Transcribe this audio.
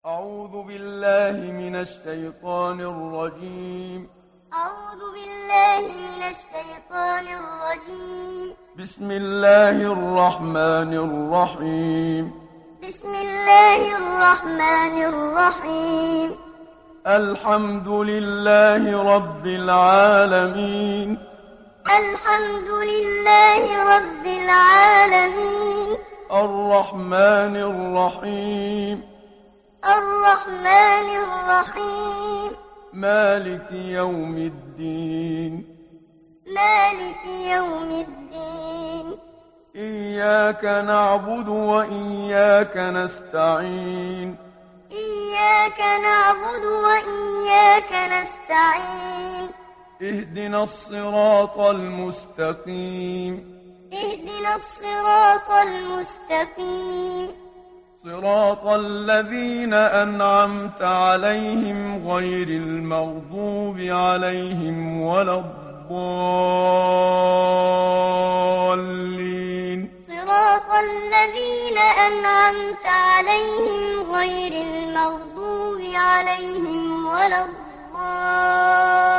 أعوذ بالله من الشيطان الرجيم. أعوذ بالله من الشيطان الرجيم. بسم الله الرحمن الرحيم. بسم الله الرحمن الرحيم. الحمد لله رب العالمين. الحمد لله رب العالمين. الرحمن الرحيم. الرحمن الرحيم. مالك يوم الدين. مالك يوم الدين. إياك نعبد وإياك نستعين. إياك نعبد وإياك نستعين. اهدنا الصراط المستقيم. اهدنا الصراط المستقيم. صراط الذين أنعمت عليهم غير المغضوب عليهم ولا الضالين. صراط الذين أنعمت عليهم غير المغضوب عليهم ولا الضالين.